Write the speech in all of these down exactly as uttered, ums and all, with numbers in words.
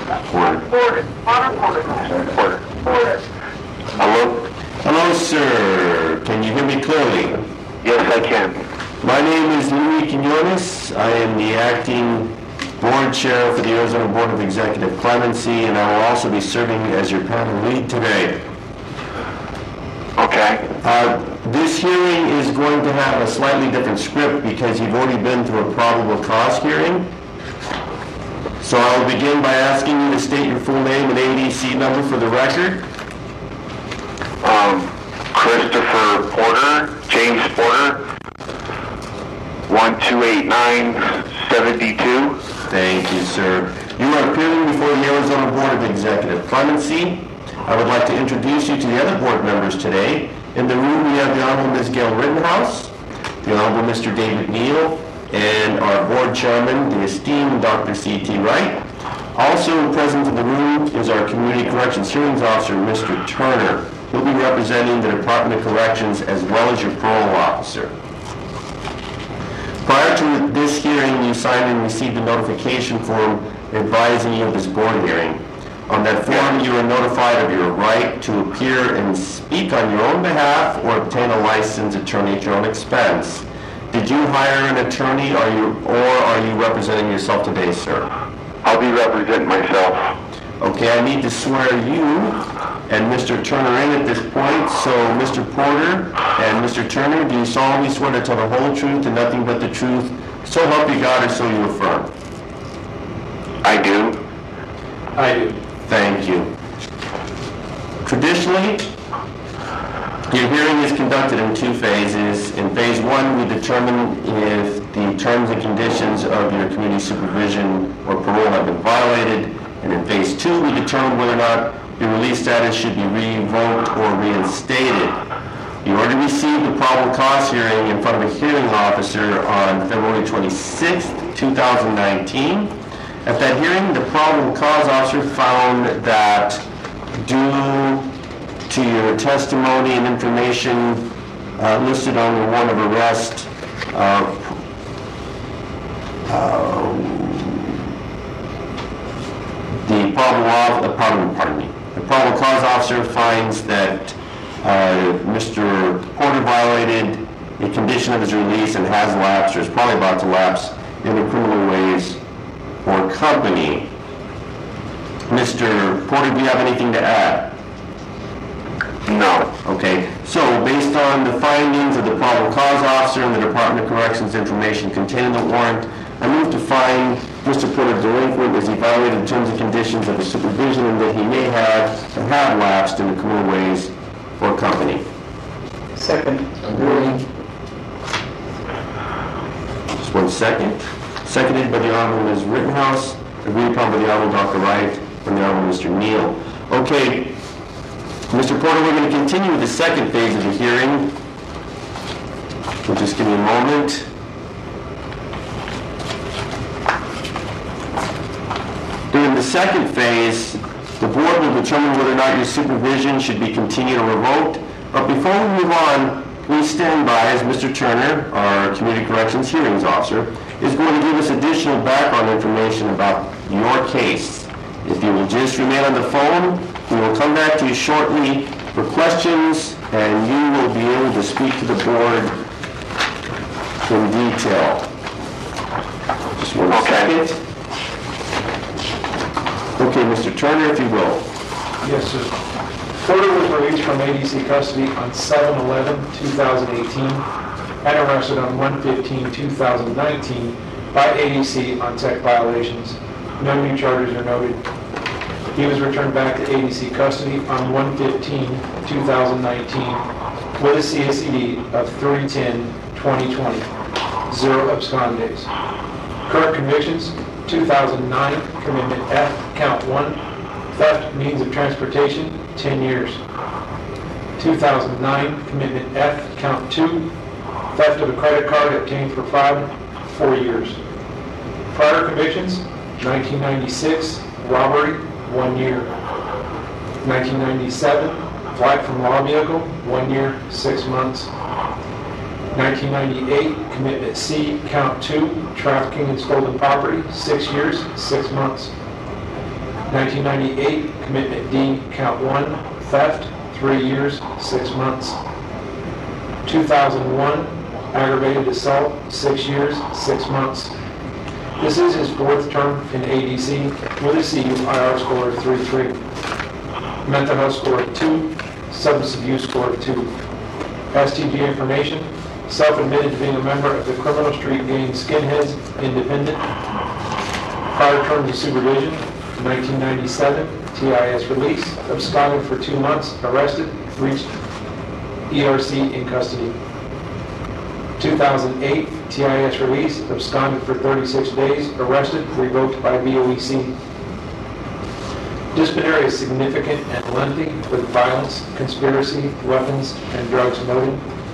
Porter. Porter. Connor Porter. Porter. Porter. Hello? Hello, sir. Can you hear me clearly? Yes, I can. My name is Louis Quinones. I am the acting board chair for the Arizona Board of Executive Clemency, and I will also be serving as your panel lead today. Okay. Uh, this hearing is going to have a slightly different script because you've already been through a probable cause hearing. So I will begin by asking you to state your full name and A D C number for the record. Um, Christopher Porter, James Porter, one two eight nine seven two. Thank you, sir. You are appearing before the Arizona Board of Executive Clemency. I would like to introduce you to the other board members today. In the room, we have the Honorable Miz Gail Rittenhouse, the Honorable Mister David Neal, and our board chairman, the esteemed Doctor C T Wright. Also present in the room is our Community Corrections Hearings Officer, Mister Turner. He'll be representing the Department of Corrections as well as your parole officer. Prior to this hearing, you signed and received a notification form advising you of this board hearing. On that form, you are notified of your right to appear and speak on your own behalf or obtain a licensed attorney at your own expense. Did you hire an attorney, or, you, or are you representing yourself today, sir? I'll be representing myself. Okay, I need to swear you and Mister Turner in at this point. So, Mister Porter and Mister Turner, do you solemnly swear to tell the whole truth and nothing but the truth, so help you God, or so you affirm? I do. I do. Thank you. Traditionally, your hearing is conducted in two phases. In phase one, we determine if the terms and conditions of your community supervision or parole have been violated. And in phase two, we determine whether or not your release status should be revoked or reinstated. You already received a probable cause hearing in front of a hearing officer on February twenty-sixth, two thousand nineteen. At that hearing, the probable cause officer found that due to your testimony and information uh, listed on the warrant of arrest, uh, uh, the probable, uh, pardon, pardon me, the probable cause officer finds that uh, Mister Porter violated the condition of his release and has lapsed, or is probably about to lapse, in the criminal ways or company. Mister Porter, do you have anything to add? No. Okay, so based on the findings of the probable cause officer and the Department of Corrections information contained in the warrant, I move to find Mister Porter delinquent as he violated the terms and conditions of his supervision and that he may have or have lapsed in the criminal ways or company. Second. Agreed. Just one second. Seconded by the Honorable Miz Rittenhouse, agreed upon by the Honorable Doctor Wright and the Honorable Mister Neal. Okay, Mister Porter, we're going to continue with the second phase of the hearing. So just give me a moment. During the second phase, the board will determine whether or not your supervision should be continued or revoked. But before we move on, please stand by as Mister Turner, our Community Corrections Hearings Officer, is going to give us additional background information about your case. If you will just remain on the phone, we will come back to you shortly for questions, and you will be able to speak to the board in detail. Just one Okay. second. Okay, Mister Turner, if you will. Yes, sir. Porter was released from A D C custody on seven eleven two thousand eighteen and arrested on one fifteen two thousand nineteen by A D C on tech violations. No new charges are noted. He was returned back to A D C custody on one fifteen two thousand nineteen with a C S E D of three ten twenty twenty, zero abscond days. Current convictions: two thousand nine, commitment F, count one, theft means of transportation, ten years. two thousand nine, commitment F, count two, theft of a credit card obtained for fraud, four years. Prior convictions: nineteen ninety-six, robbery, one year. nineteen ninety-seven, flight from law vehicle, one year, six months. nineteen ninety-eight, commitment C, count two, trafficking in stolen property, six years, six months. nineteen ninety-eight, commitment D, count one, theft, three years, six months. two thousand one, aggravated assault, six years, six months. This is his fourth term in A D C with a C U I R score of three point three. Mental health score of two, substance abuse score of two. S T G information, self-admitted to being a member of the criminal street gang Skinheads Independent. Prior terms of supervision, nineteen ninety-seven, T I S release, absconded for two months, arrested, reached E R C in custody. two thousand eight, T I S release, absconded for thirty-six days, arrested, revoked by B O E C. Disciplinary is significant and lengthy with violence, conspiracy, weapons, and drugs noted.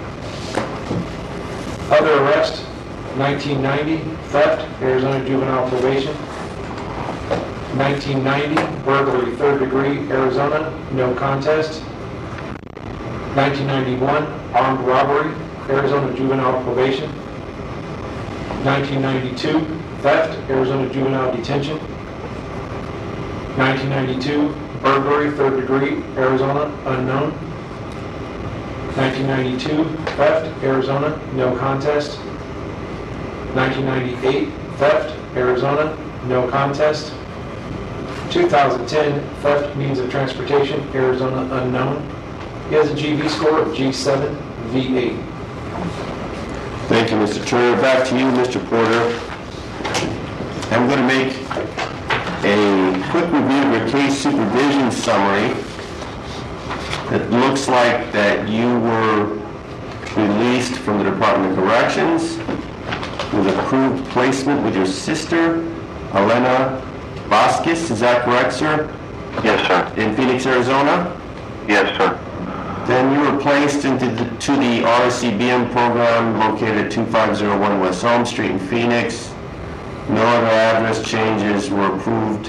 Other arrest, nineteen ninety, theft, Arizona juvenile probation. nineteen ninety, burglary, third degree, Arizona, no contest. nineteen ninety-one, armed robbery, Arizona juvenile probation. nineteen ninety-two, theft, Arizona juvenile detention. nineteen ninety-two, burglary, third degree, Arizona, unknown. nineteen ninety-two, theft, Arizona, no contest. nineteen ninety-eight, theft, Arizona, no contest. two thousand ten, theft, means of transportation, Arizona, unknown. He has a G V score of G seven V eight. Thank you, Mister Turner. Back to you, Mister Porter. I'm going to make a quick review of your case supervision summary. It looks like that you were released from the Department of Corrections with approved placement with your sister, Elena Vasquez. Is that correct, sir? Yes, sir. In Phoenix, Arizona? Yes, sir. Then you were placed into the, to the R C B M program located at two five zero one West Holmes Street in Phoenix. No other address changes were approved.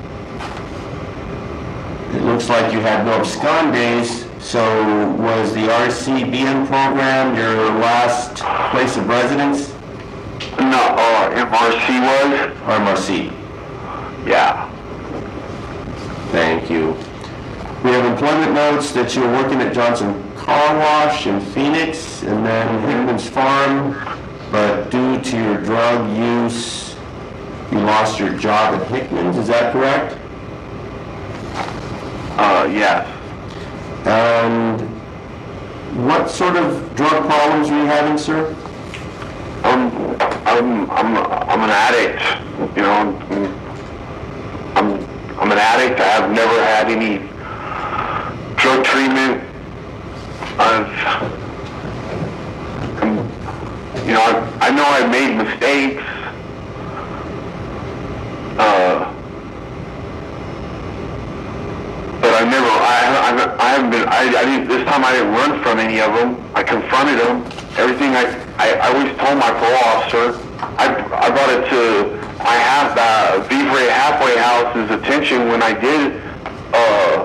It looks like you had no abscond days, so was the R C B M program your last place of residence? No, uh, M R C was? R M R C. Yeah. Thank you. We have employment notes that you were working at Johnson Car Wash in Phoenix and then Hickman's Farm, but due to your drug use, you lost your job at Hickman's. Is that correct? Uh, yes. And what sort of drug problems were you having, sir? I'm, I'm, I'm, I'm an addict. You know, I'm, I'm an addict. I have never had any drug treatment. I've, I'm, you know, I, I know I made mistakes. Uh, but I never, I, I, I haven't been, I, I didn't, this time I didn't run from any of them. I confronted them. Everything I, I, I always told my parole officer, I, I brought it to, I have the Vivre Halfway House's attention when I did, uh,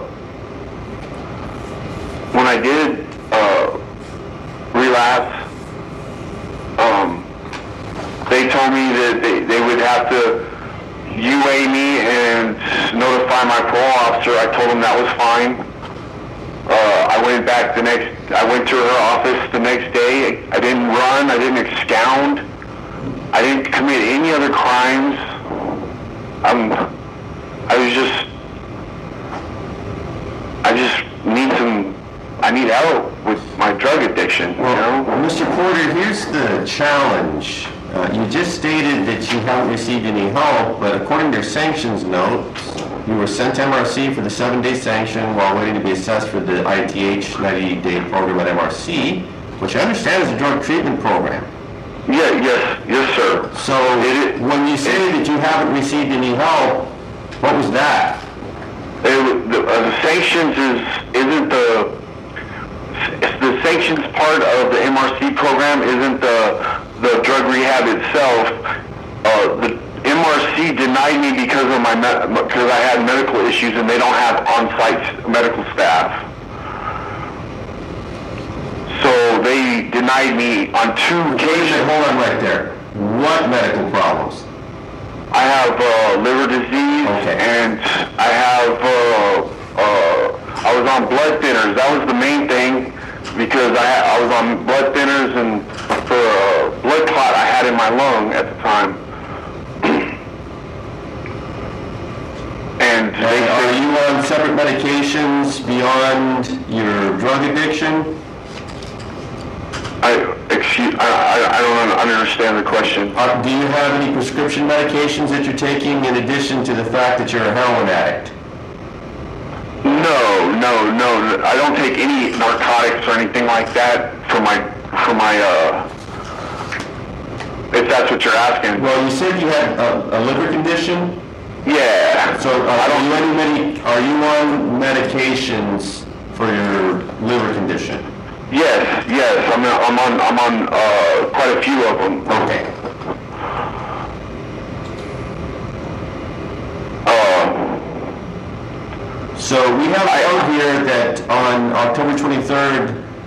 when I did, uh, relapse. Um, they told me that they, they would have to U A me and notify my parole officer. I told them that was fine. Uh, I went back the next, I went to her office the next day. I didn't run, I didn't abscond. I didn't commit any other crimes. I'm, I was just, I just need some, I need help with my drug addiction, you Well, know? Mister Porter, here's the challenge. Uh, you just stated that you haven't received any help, but according to your sanctions notes, you were sent to M R C for the seven-day sanction while waiting to be assessed for the I T H ninety-day program at M R C, which I understand is a drug treatment program. Yeah, yes, yes, sir. So It- when you say that you haven't received any help, what was that? It, the, uh, the sanctions is, isn't the, the sanctions part of the M R C program isn't the, the drug rehab itself. Uh, the M R C denied me because of my, me- because I had medical issues and they don't have on-site medical staff. So they denied me on two Wait a minute, occasions. hold on right there. What medical problems? I have uh, liver disease, Okay. and I have, uh, uh, I was on blood thinners. That was the main thing, because I, ha- I was on blood thinners and for a blood clot I had in my lung at the time. And they And are said, you on separate medications beyond your drug addiction? I, excuse, I, I, I don't understand the question. Uh, do you have any prescription medications that you're taking in addition to the fact that you're a heroin addict? No, no, no. I don't take any narcotics or anything like that for my, for my, uh, if that's what you're asking. Well, you said you had a, a liver condition. Yeah. So uh, I are don't, you any medi- are you on medications for your liver condition? yes, yes. I'm, I'm on, I'm on, uh, quite a few of them. Okay. Uh, So we have a note here that on October twenty-third,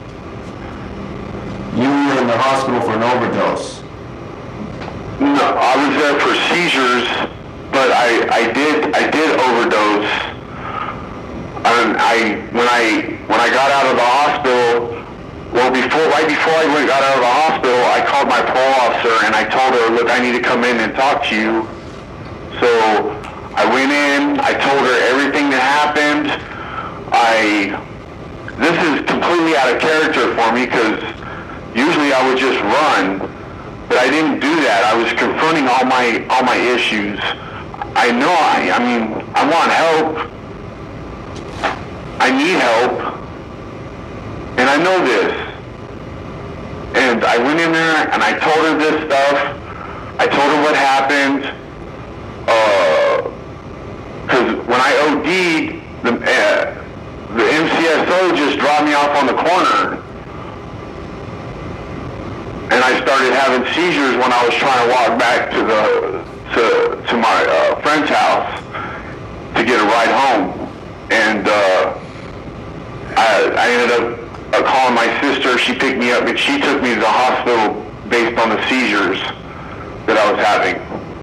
you were in the hospital for an overdose. no, I was there for seizures, but I, I did, I did overdose. And I, when I, when I got out of the hospital, well, before, right before I went, got out of the hospital, I called my parole officer and I told her, look, I need to come in and talk to you. So I went in, I told her everything that happened. I, this is completely out of character for me because usually I would just run, but I didn't do that. I was confronting all my, all my issues. I know I, I mean, I want help. I need help. And I know this. And I went in there and I told her this stuff. I told her what happened. Because uh, when I O D'd, the, uh, the M C S O just dropped me off on the corner. And I started having seizures when I was trying to walk back to the to, to my uh, friend's house to get a ride home. And uh, I, I ended up uh, calling my sister. She picked me up, and she took me to the hospital based on the seizures that I was having.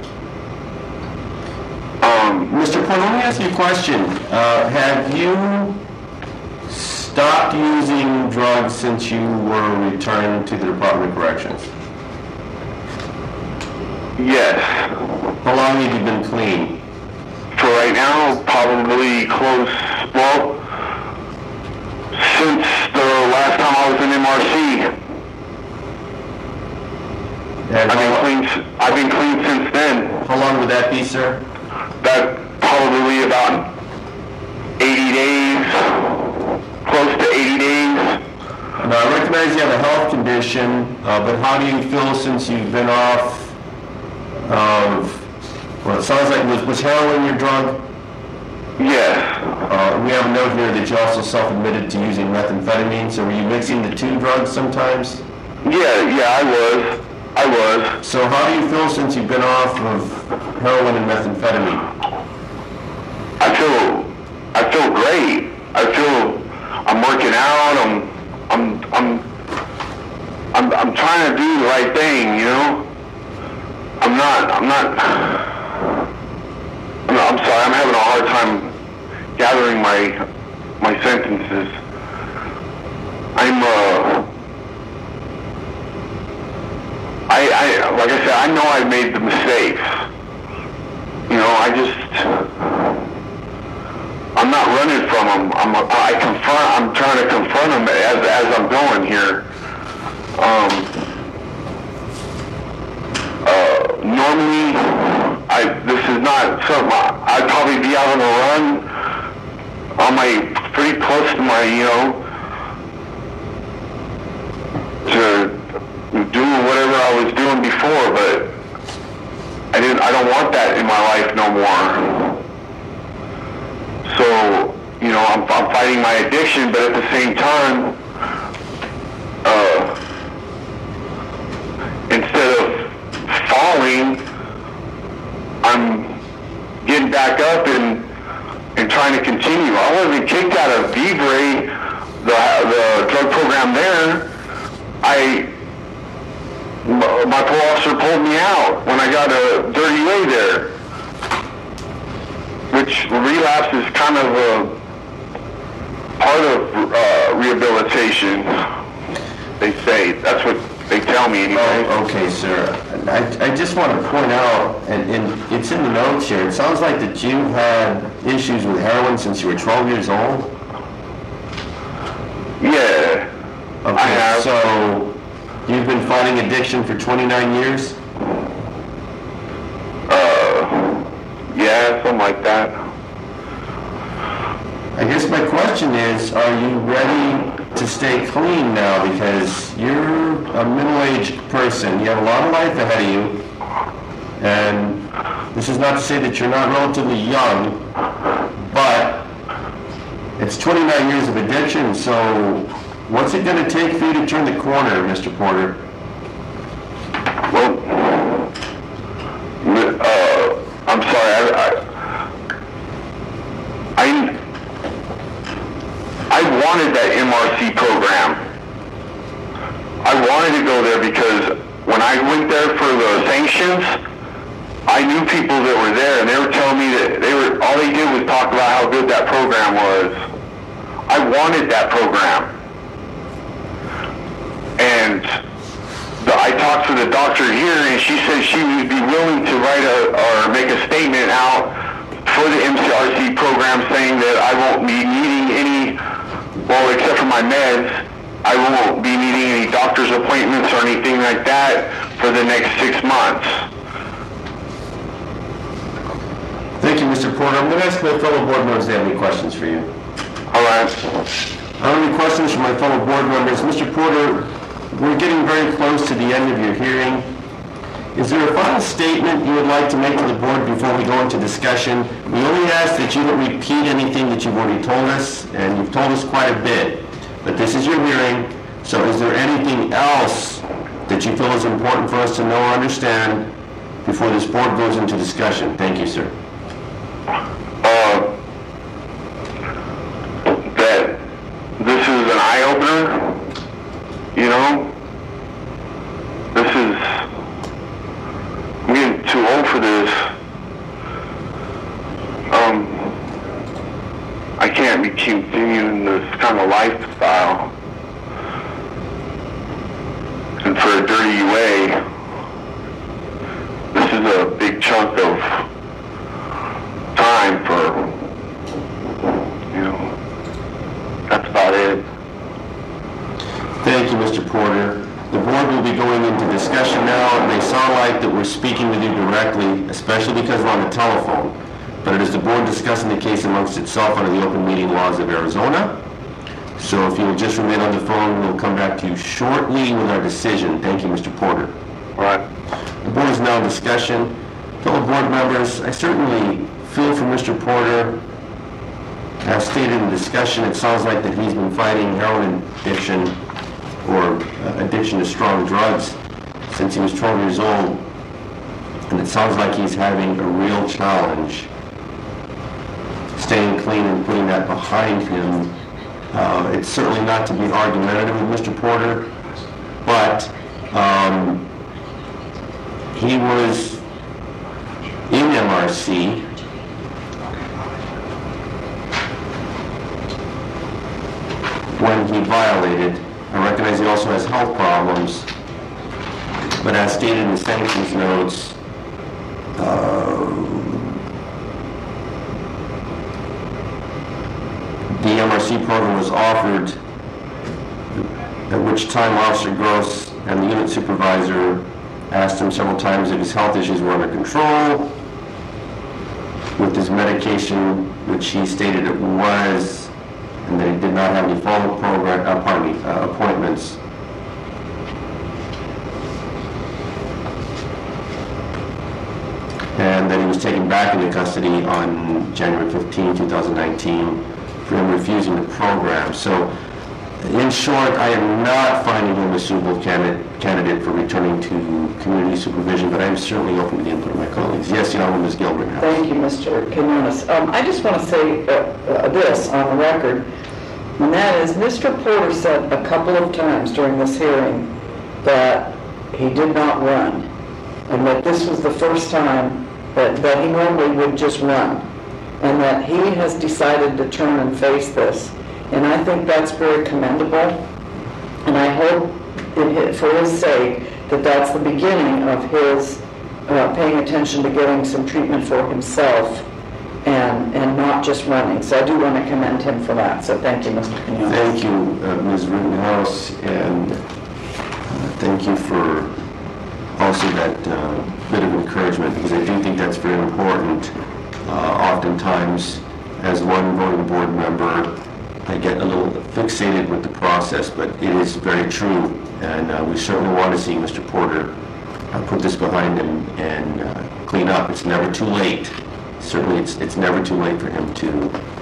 Um, Mister Point, let me ask you a question. Uh, have you stopped using drugs since you were returned to the Department of Corrections? yes. How long have you been clean? For right now, probably close, well, since the last time I was in M R C. And I've been how, clean, s- I've been clean since then. how long would that be, sir? That probably about eighty days, close to eighty days. Now, I recognize you have a health condition, uh, but how do you feel since you've been off of, well, it sounds like, was, was heroin your drug? Yes. Uh, we have a note here that you also self-admitted to using methamphetamine, so were you mixing the two drugs sometimes? Yeah, yeah, I was. I was. So how do you feel since you've been off of heroin and methamphetamine? I feel, I feel great. I feel I'm working out. I'm, I'm, I'm, I'm, I'm trying to do the right thing. You know. I'm not. I'm not. I'm, not, I'm sorry. I'm having a hard time gathering my, my sentences. I'm. Uh, I, I, like I said, I know I made the mistakes. You know, I just, I'm not running from them. I'm, I confront, I'm trying to confront them as, as I'm going here. Um, uh, normally, I, this is not something, I, I'd probably be out on a run on my, pretty close to my, you know, to, doing whatever I was doing before, but I didn't. I don't want that in my life no more. So, you know, I'm, I'm fighting my addiction, but at the same time, uh, instead of falling, I'm getting back up and and trying to continue. I wasn't kicked out of Vivre, the the drug program there. I Uh, uh, my parole officer pulled me out when I got a dirty way there. Which relapse is kind of a part of uh, rehabilitation, they say. That's what they tell me anyway. Oh, okay, sir. I, I just want to point out, and, and it's in the notes here, it sounds like that you've had issues with heroin since you were twelve years old? Yeah, Okay, I have. so you've been fighting addiction for twenty-nine years? Uh, yeah, something like that. I guess my question is, are you ready to stay clean now? Because you're a middle-aged person. You have a lot of life ahead of you. And this is not to say that you're not relatively young, but it's twenty-nine years of addiction, so what's it going to take for you to turn the corner, Mister Porter? Well, uh, I'm sorry, I, I, I, I wanted that M R C program. I wanted to go there because when I went there for the sanctions, I knew people that were there, and they were telling me that they were, all they did was talk about how good that program was. I wanted that program. And the, I talked to the doctor here, and she said she would be willing to write a, or make a statement out for the M C R C program saying that I won't be needing any, well, except for my meds, I won't be needing any doctor's appointments or anything like that for the next six months. Thank you, Mister Porter. I'm going to ask my fellow board members if they have any questions for you. All right. I have any questions from my fellow board members? Mister Porter, we're getting very close to the end of your hearing. Is there a final statement you would like to make to the board before we go into discussion? We only ask that you don't repeat anything that you've already told us, and you've told us quite a bit. But this is your hearing, so is there anything else that you feel is important for us to know or understand before this board goes into discussion? Thank you, sir. Uh, that this is an eye-opener, you know? This is, I'm getting too old for this. Um, I can't be continuing this kind of lifestyle. And for a dirty way, this is a big chunk of time for, you know, that's about it. Thank you, Mister Porter. The board will be going into discussion now. It may sound like that we're speaking with you directly, especially because we're on the telephone. But it is the board discussing the case amongst itself under the open meeting laws of Arizona. So if you'll just remain on the phone, we'll come back to you shortly with our decision. Thank you, Mister Porter. All right. The board is now in discussion. Fellow board members, I certainly feel for Mister Porter. As stated in the discussion, it sounds like that he's been fighting heroin addiction or uh, addiction to strong drugs since he was twelve years old. And it sounds like he's having a real challenge staying clean and putting that behind him. Uh, it's certainly not to be argumentative with Mister Porter, but um, he was in M R C when he violated. I recognize he also has health problems, but as stated in the sanctions notes, uh, the M R C program was offered, at which time Officer Gross and the unit supervisor asked him several times if his health issues were under control with his medication, which he stated it was, and that he did not have any follow-up program, uh, pardon me, uh, appointments. And that he was taken back into custody on January fifteenth, two thousand nineteen for him refusing the program. So, in short, I am not finding him a suitable candidate, candidate for returning to community supervision, but I am certainly open to the input of my colleagues. Yes, Your Honor, Miz Gilbert. Thank you, Mister Quinones. Um, I just want to say uh, uh, this on the record, and that is Mister Porter said a couple of times during this hearing that he did not run, and that this was the first time that, that he normally would just run, and that he has decided to turn and face this. And I think that's very commendable, and I hope in his, for his sake that that's the beginning of his uh, paying attention to getting some treatment for himself and and not just running. So I do want to commend him for that. So thank you, Mister Quinones. Thank you, uh, Miz Rittenhouse, and uh, thank you for also that uh, bit of encouragement, because I do think that's very important. Uh, oftentimes, as one voting board member, I get a little fixated with the process, but it is very true, and uh, we certainly want to see Mister Porter uh, put this behind him and uh, clean up. It's never too late. Certainly, it's it's never too late for him to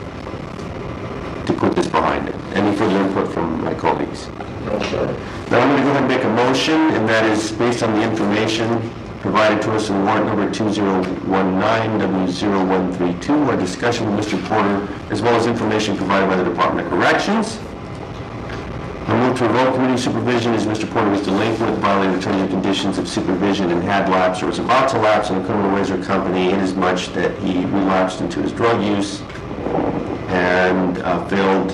to put this behind him. Any further input from my colleagues? No, sir. Now I'm going to go ahead and make a motion, and that is based on the information provided to us in warrant number two zero one nine W zero one three two, our discussion with Mister Porter, as well as information provided by the Department of Corrections. I move to revoke community supervision as Mister Porter was delinquent, violating the terms and conditions of supervision, and had lapsed or was about to lapse in a criminal razor company, inasmuch that he relapsed into his drug use and uh, failed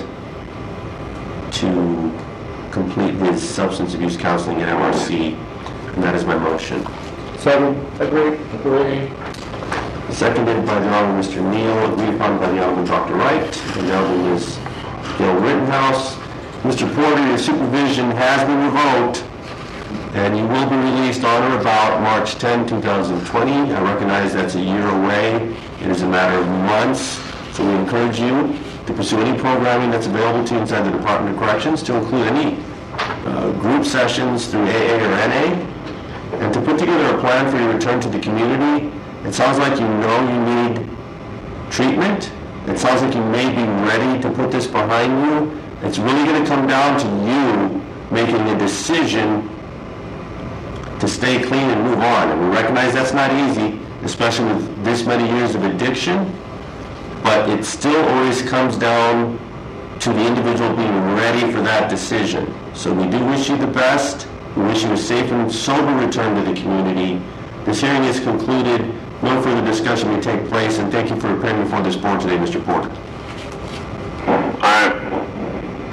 to complete his substance abuse counseling at M R C, and that is my motion. Second. Agree. Agree. Seconded by the Honorable Mister Neal, agreed upon by the Honorable Doctor Wright, and the Honorable Miz Gail Rittenhouse. Mister Porter, your supervision has been revoked, and you will be released on or about March tenth, two thousand twenty. I recognize that's a year away. It is a matter of months, so we encourage you to pursue any programming that's available to you inside the Department of Corrections, to include any uh, group sessions through A A or N A, and to put together a plan for your return to the community. It sounds like you know you need treatment. It sounds like you may be ready to put this behind you. It's really going to come down to you making a decision to stay clean and move on. And we recognize that's not easy, especially with this many years of addiction, but it still always comes down to the individual being ready for that decision. So we do wish you the best. We wish you a safe and sober return to the community. This hearing is concluded. No further discussion may take place, and thank you for appearing before this board today, Mister Porter.